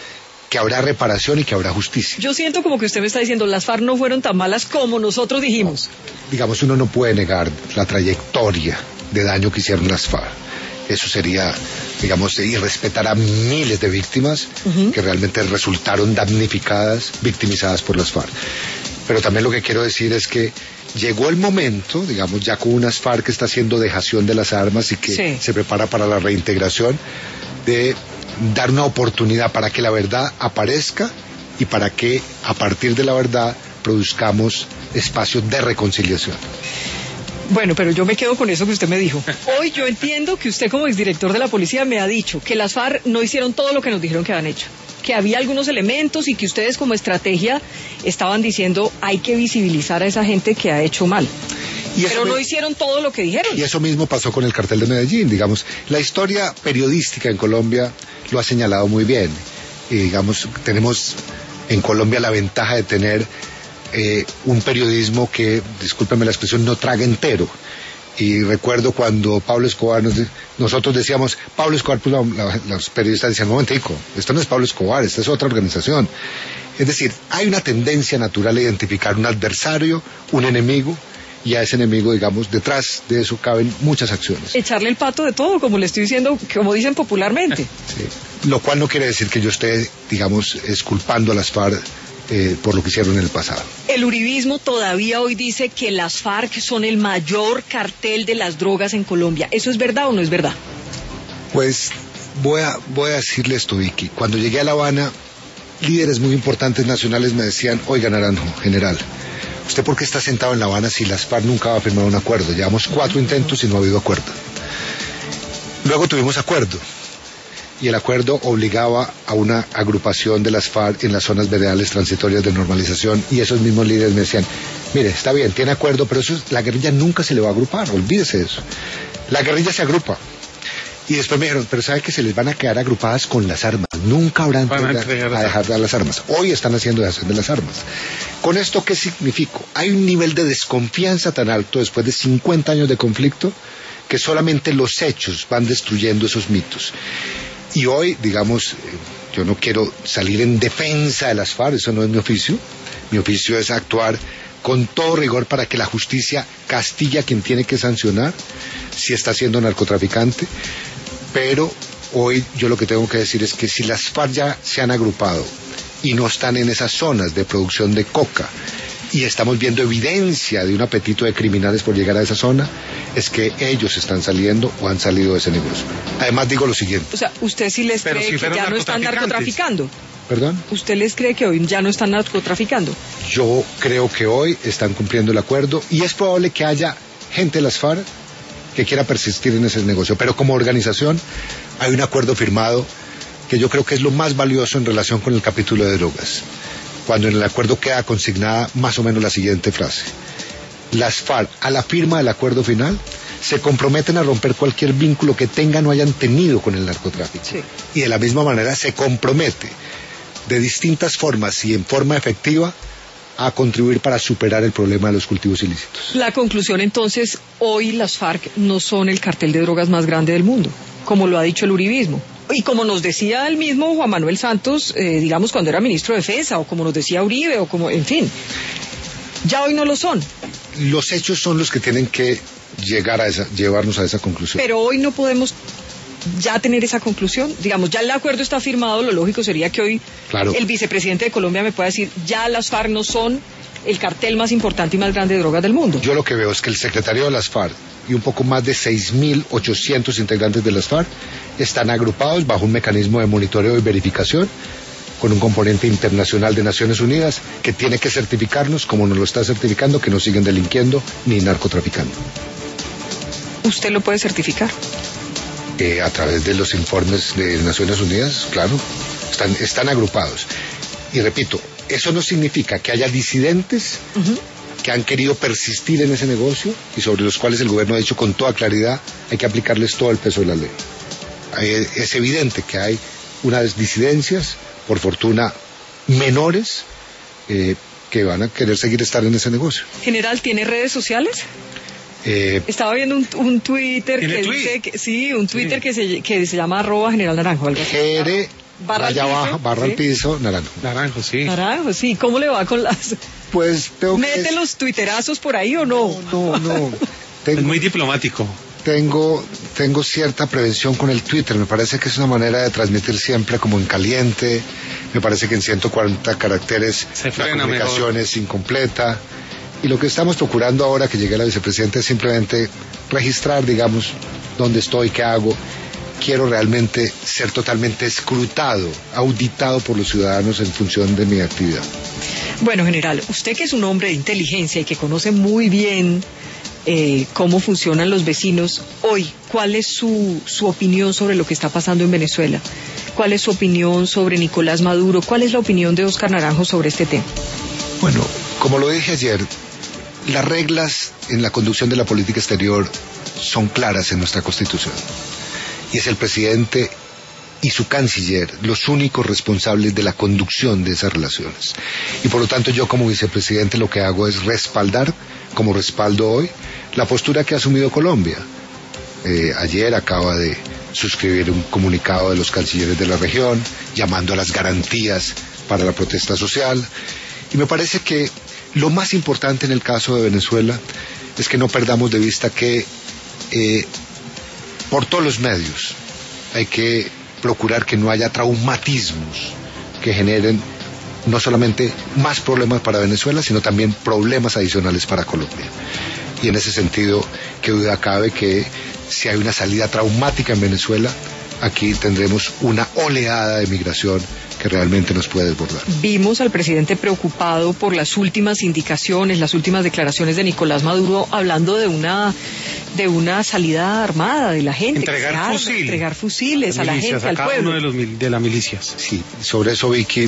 que habrá reparación y que habrá justicia. Yo siento como que usted me está diciendo, las FARC no fueron tan malas como nosotros dijimos. No, digamos, uno no puede negar la trayectoria de daño que hicieron las FARC. Eso sería, digamos, irrespetar a miles de víctimas uh-huh. que realmente resultaron damnificadas, victimizadas por las FARC. Pero también lo que quiero decir es que llegó el momento, digamos, ya con unas FARC que está haciendo dejación de las armas y que sí. se prepara para la reintegración, de dar una oportunidad para que la verdad aparezca y para que a partir de la verdad produzcamos espacios de reconciliación. Bueno, pero yo me quedo con eso que usted me dijo. Hoy yo entiendo que usted como exdirector de la policía me ha dicho que las FARC no hicieron todo lo que nos dijeron que habían hecho, que había algunos elementos y que ustedes como estrategia estaban diciendo hay que visibilizar a esa gente que ha hecho mal. Y pero no me... hicieron todo lo que dijeron. Y eso mismo pasó con el cartel de Medellín, digamos. La historia periodística en Colombia lo ha señalado muy bien. Y digamos, tenemos en Colombia la ventaja de tener eh, un periodismo que, discúlpeme la expresión, no traga entero. Y recuerdo cuando Pablo Escobar, nos, nosotros decíamos, Pablo Escobar, pues la, la, los periodistas decían, momentico, esto no es Pablo Escobar, esta es otra organización. Es decir, hay una tendencia natural a identificar un adversario, un enemigo, y a ese enemigo, digamos, detrás de eso caben muchas acciones. Echarle el pato de todo, como le estoy diciendo, como dicen popularmente. Sí. Lo cual no quiere decir que yo esté, digamos, exculpando a las FARC eh, por lo que hicieron en el pasado. El uribismo todavía hoy dice que las FARC son el mayor cartel de las drogas en Colombia. ¿Eso es verdad o no es verdad? Pues voy a, voy a decirle esto, Vicky. Cuando llegué a La Habana, líderes muy importantes nacionales me decían, oiga, Naranjo, general, ¿usted por qué está sentado en La Habana si las FARC nunca va a firmar un acuerdo? Llevamos cuatro intentos y no ha habido acuerdo. Luego tuvimos acuerdo, y el acuerdo obligaba a una agrupación de las FARC en las zonas veredales transitorias de normalización, y esos mismos líderes me decían, mire, está bien, tiene acuerdo, pero eso, la guerrilla nunca se le va a agrupar, olvídese de eso. La guerrilla se agrupa. Y después me dijeron, pero ¿sabe que se les van a quedar agrupadas con las armas? Nunca habrán a, a dejar de las armas. Hoy están haciendo dejación de las armas. ¿Con esto qué significa? Hay un nivel de desconfianza tan alto después de cincuenta años de conflicto que solamente los hechos van destruyendo esos mitos. Y hoy, digamos, yo no quiero salir en defensa de las FARC, eso no es mi oficio. Mi oficio es actuar con todo rigor para que la justicia castigue a quien tiene que sancionar si está siendo narcotraficante. Pero hoy yo lo que tengo que decir es que si las FARC ya se han agrupado y no están en esas zonas de producción de coca y estamos viendo evidencia de un apetito de criminales por llegar a esa zona, es que ellos están saliendo o han salido de ese negocio. Además digo lo siguiente. O sea, ¿usted sí les cree si que ya no están narcotraficando? ¿Perdón? ¿Usted les cree que hoy ya no están narcotraficando? Yo creo que hoy están cumpliendo el acuerdo y es probable que haya gente de las FARC que quiera persistir en ese negocio, pero como organización hay un acuerdo firmado que yo creo que es lo más valioso en relación con el capítulo de drogas, cuando en el acuerdo queda consignada más o menos la siguiente frase: las FARC a la firma del acuerdo final se comprometen a romper cualquier vínculo que tengan o hayan tenido con el narcotráfico, sí. Y de la misma manera se compromete de distintas formas y en forma efectiva a contribuir para superar el problema de los cultivos ilícitos. La conclusión entonces, hoy las FARC no son el cartel de drogas más grande del mundo, como lo ha dicho el uribismo. Y como nos decía el mismo Juan Manuel Santos, eh, digamos cuando era ministro de Defensa, o como nos decía Uribe, o como, en fin, ya hoy no lo son. Los hechos son los que tienen que llegar a esa, llevarnos a esa conclusión. Pero hoy no podemos ya tener esa conclusión, digamos, ya el acuerdo está firmado, lo lógico sería que hoy claro. El vicepresidente de Colombia me pueda decir, ya las FARC no son el cartel más importante y más grande de drogas del mundo. Yo lo que veo es que el secretario de las FARC y un poco más de seis mil ochocientos integrantes de las FARC están agrupados bajo un mecanismo de monitoreo y verificación con un componente internacional de Naciones Unidas que tiene que certificarnos, como nos lo está certificando, que no siguen delinquiendo ni narcotraficando. ¿Usted lo puede certificar? Eh, a través de los informes de Naciones Unidas, claro, están, están agrupados. Y repito, eso no significa que haya disidentes uh-huh. que han querido persistir en ese negocio y sobre los cuales el gobierno ha dicho con toda claridad hay que aplicarles todo el peso de la ley. Es evidente que hay unas disidencias, por fortuna menores, eh, que van a querer seguir estar en ese negocio. General, ¿tiene redes sociales? Eh, Estaba viendo un, un Twitter que tweet? dice que, sí, un Twitter sí. que, se, que se llama arroba General Naranjo. Algo así. G R barra raya al piso, baja, barra ¿sí? al piso, naranjo. Naranjo, sí. Naranjo, sí. ¿Cómo le va con las... Pues tengo que... ¿Mete los tuiterazos por ahí o no? No, no. Es Tengo, muy diplomático. tengo, tengo cierta prevención con el Twitter. Me parece que es una manera de transmitir siempre como en caliente. Me parece que en ciento cuarenta caracteres Se la frena comunicación mejor. es incompleta. Y lo que estamos procurando ahora que llegue la vicepresidenta es simplemente registrar, digamos, dónde estoy, qué hago. Quiero realmente ser totalmente escrutado, auditado por los ciudadanos en función de mi actividad. Bueno, general, usted que es un hombre de inteligencia y que conoce muy bien eh, cómo funcionan los vecinos, hoy, ¿cuál es su, su opinión sobre lo que está pasando en Venezuela? ¿Cuál es su opinión sobre Nicolás Maduro? ¿Cuál es la opinión de Óscar Naranjo sobre este tema? Bueno, como lo dije ayer, las reglas en la conducción de la política exterior son claras en nuestra Constitución. Y es el presidente y su canciller los únicos responsables de la conducción de esas relaciones. Y por lo tanto yo como vicepresidente lo que hago es respaldar, como respaldo hoy, la postura que ha asumido Colombia. Eh, ayer acaba de suscribir un comunicado de los cancilleres de la región, llamando a las garantías para la protesta social. Y me parece que lo más importante en el caso de Venezuela es que no perdamos de vista que eh, por todos los medios hay que procurar que no haya traumatismos que generen no solamente más problemas para Venezuela, sino también problemas adicionales para Colombia. Y en ese sentido, qué duda cabe que si hay una salida traumática en Venezuela, aquí tendremos una oleada de migración que realmente nos puede desbordar. Vimos al presidente preocupado por las últimas indicaciones, las últimas declaraciones de Nicolás Maduro hablando de una de una salida armada de la gente. Entregar arma, fusiles. Entregar fusiles a la Milicias, gente, a al cada pueblo. uno de, los, mil- de las milicias. Sí, sobre eso, Vicky,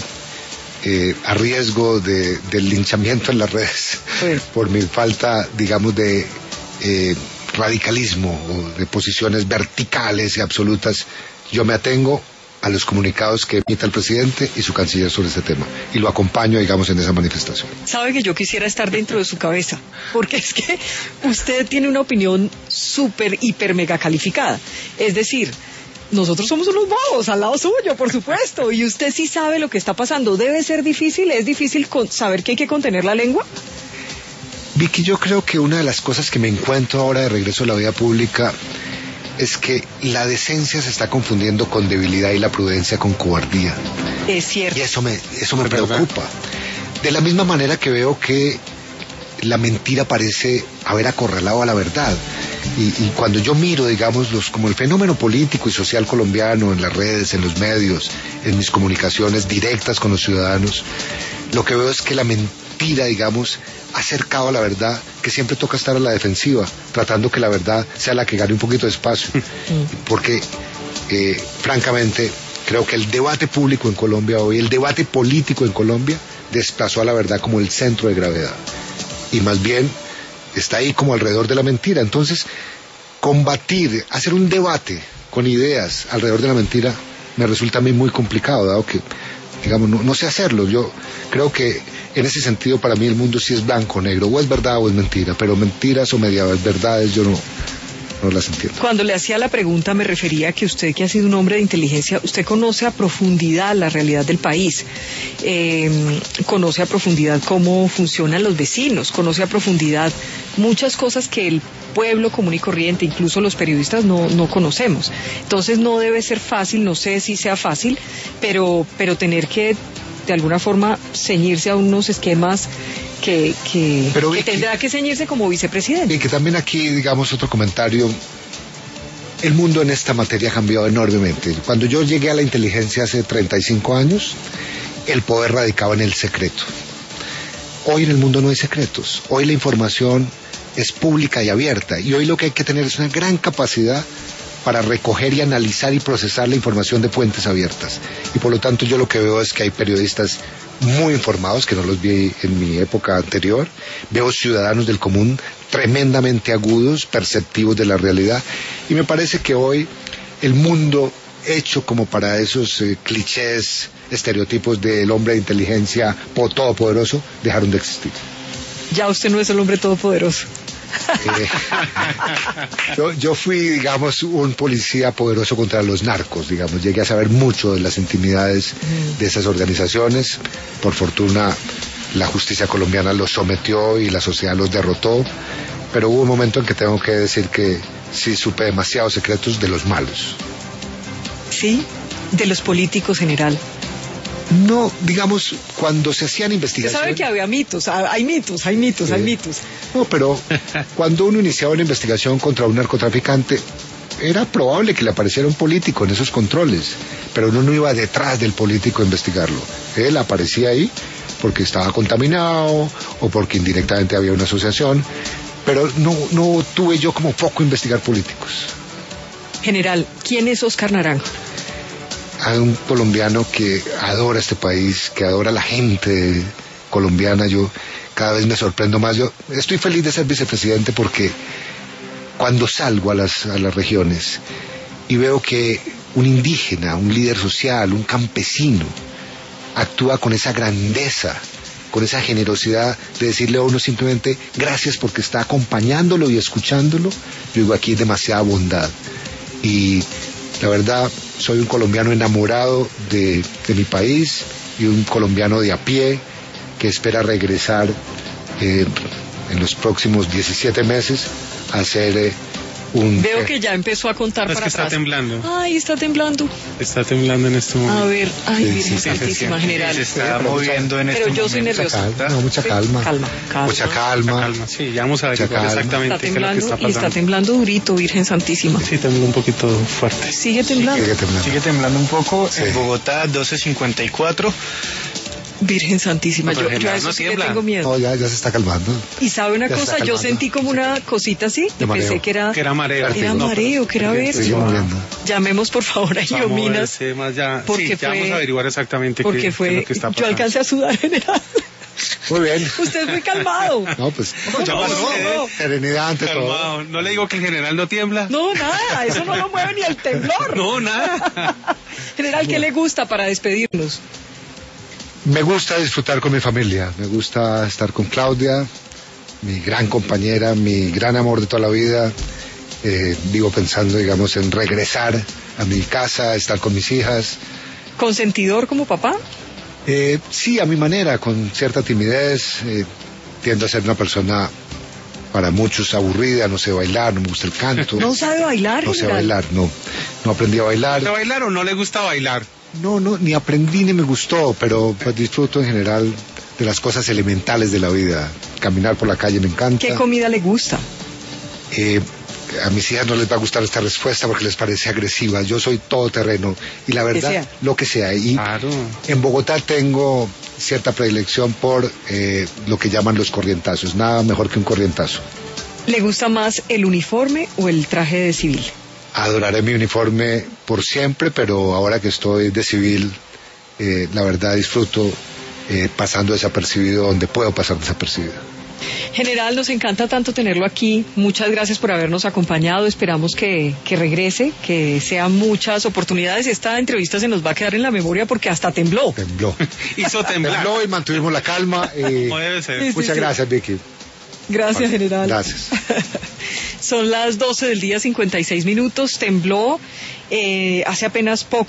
eh, a riesgo de, del linchamiento en las redes, Bueno. por mi falta, digamos, de eh, radicalismo o de posiciones verticales y absolutas, yo me atengo a los comunicados que emita el presidente y su canciller sobre este tema, y lo acompaño, digamos, en esa manifestación. Sabe que yo quisiera estar dentro de su cabeza, porque es que usted tiene una opinión súper, hiper, mega calificada. Es decir, nosotros somos unos bobos al lado suyo, por supuesto, y usted sí sabe lo que está pasando. Debe ser difícil, es difícil con- saber que hay que contener la lengua. Vicky, yo creo que una de las cosas que me encuentro ahora de regreso a la vida pública es que la decencia se está confundiendo con debilidad y la prudencia con cobardía. Es cierto. Y eso me, eso me Es verdad. preocupa. De la misma manera que veo que la mentira parece haber acorralado a la verdad. Y, y cuando yo miro, digamos, los, como el fenómeno político y social colombiano en las redes, en los medios, en mis comunicaciones directas con los ciudadanos, lo que veo es que la mentira, digamos, ha acercado a la verdad, que siempre toca estar a la defensiva, tratando que la verdad sea la que gane un poquito de espacio. Porque, eh, francamente, creo que el debate público en Colombia hoy, el debate político en Colombia, desplazó a la verdad como el centro de gravedad. Y más bien está ahí como alrededor de la mentira. Entonces, combatir, hacer un debate con ideas alrededor de la mentira me resulta a mí muy complicado, dado que, digamos, no, no sé hacerlo. Yo creo que en ese sentido para mí el mundo sí es blanco o negro, o es verdad o es mentira, pero mentiras o medias verdades yo no, no las entiendo. Cuando le hacía la pregunta me refería a que usted, que ha sido un hombre de inteligencia, usted conoce a profundidad la realidad del país, eh, conoce a profundidad cómo funcionan los vecinos, conoce a profundidad muchas cosas que el pueblo común y corriente, incluso los periodistas, no, no conocemos. Entonces no debe ser fácil, no sé si sea fácil, pero, pero tener que de alguna forma ceñirse a unos esquemas que, que, Pero, que Vicky, tendrá que ceñirse como vicepresidente. Y que también aquí, digamos, otro comentario. El mundo en esta materia ha cambiado enormemente. Cuando yo llegué a la inteligencia hace treinta y cinco años, el poder radicaba en el secreto. Hoy en el mundo no hay secretos. Hoy la información es pública y abierta. Y hoy lo que hay que tener es una gran capacidad para recoger y analizar y procesar la información de fuentes abiertas. Y por lo tanto yo lo que veo es que hay periodistas muy informados, que no los vi en mi época anterior. Veo ciudadanos del común tremendamente agudos, perceptivos de la realidad. Y me parece que hoy el mundo hecho como para esos eh, clichés, estereotipos del hombre de inteligencia po- todopoderoso, dejaron de existir. Ya usted no es el hombre todopoderoso. Eh, yo, yo fui, digamos, un policía poderoso contra los narcos, digamos. Llegué a saber mucho de las intimidades de esas organizaciones. Por fortuna, la justicia colombiana los sometió y la sociedad los derrotó. Pero hubo un momento en que tengo que decir que sí supe demasiados secretos de los malos. ¿Sí? De los políticos, general. No, digamos, cuando se hacían Usted investigaciones... sabe que había mitos, hay mitos, hay mitos, Sí. hay mitos. No, pero cuando uno iniciaba una investigación contra un narcotraficante, era probable que le apareciera un político en esos controles, pero uno no iba detrás del político a investigarlo. Él aparecía ahí porque estaba contaminado o porque indirectamente había una asociación, pero no, no tuve yo como foco investigar políticos. General, ¿quién es Oscar Naranjo? Hay un colombiano que adora este país, que adora a la gente colombiana. Yo cada vez me sorprendo más. Yo estoy feliz de ser vicepresidente porque cuando salgo a las, a las regiones y veo que un indígena, un líder social, un campesino, actúa con esa grandeza, con esa generosidad de decirle a uno simplemente gracias porque está acompañándolo y escuchándolo, yo digo, aquí hay demasiada bondad. Y la verdad, soy un colombiano enamorado de, de mi país y un colombiano de a pie que espera regresar eh, en los próximos diecisiete meses a hacer eh, un... Veo que ya empezó a contar No, es para que está atrás. temblando. Ay, está temblando. Está temblando en este momento. A ver, ay, Sí, Virgen sí, Santísima, general. Se está pero moviendo en Pero este yo soy momento. Mucha nerviosa. calma, no, mucha Sí, calma. calma, calma. Mucha calma. Calma, sí, ya vamos a Mucha averiguar calma. exactamente Está qué es lo que temblando está y está pasando. temblando durito, Virgen Santísima. Sí, tembló un poquito fuerte. Sigue temblando. Sigue temblando. Sigue temblando un poco. Sí. En Bogotá, doce cincuenta y cuatro. Virgen Santísima, No, pero yo, yo a general, eso no sí le tiembla. tengo miedo. No, ya, ya se está calmando. Y sabe una Ya cosa, está yo calmando. sentí como una cosita así y De mareo. pensé que era, Que era mareo. era No, mareo, que era pero- Sigue vértigo. moviendo. Llamemos por favor a Vamos a ver Iominas, ese más ya. porque Sí, ya fue- vamos a averiguar exactamente qué, porque qué es fue, lo que está yo pasando. alcancé a sudar, general. Muy bien. Usted es muy calmado. No, pues, Ya No, pasó. no, no. serenidad ante todo. Calmado. No le digo que el general no tiembla. No, nada, eso no lo mueve ni el temblor. No, nada. General, ¿qué le gusta para despedirnos? Me gusta disfrutar con mi familia, me gusta estar con Claudia, mi gran compañera, mi gran amor de toda la vida. Eh, vivo pensando, digamos, en regresar a mi casa, estar con mis hijas. ¿Consentidor como papá? Eh, sí, a mi manera, con cierta timidez. Eh, tiendo a ser una persona para muchos aburrida, no sé bailar, no me gusta el canto. ¿No sabe bailar, No sé general? bailar, no. No aprendí a bailar. ¿Le bailar o no le gusta bailar? No, no, ni aprendí ni me gustó, pero pues, disfruto en general de las cosas elementales de la vida. Caminar por la calle me encanta. ¿Qué comida le gusta? Eh, a mis hijas no les va a gustar esta respuesta porque les parece agresiva. Yo soy todoterreno y la verdad, sea. lo que sea. Y Claro. en Bogotá tengo cierta predilección por eh, lo que llaman los corrientazos. Nada mejor que un corrientazo. ¿Le gusta más el uniforme o el traje de civil? Adoraré mi uniforme por siempre, pero ahora que estoy de civil, eh, la verdad disfruto eh, pasando desapercibido donde puedo pasar desapercibido. General, nos encanta tanto tenerlo aquí. Muchas gracias por habernos acompañado. Esperamos que, que regrese, que sean muchas oportunidades. Esta entrevista se nos va a quedar en la memoria porque hasta tembló. Tembló. Hizo temblar. Tembló y mantuvimos la calma. Y Como debe ser. Sí, sí, muchas sí. gracias, Vicky. Gracias, general. Gracias. Son las doce del día, cincuenta y seis minutos. Tembló eh, hace apenas poco.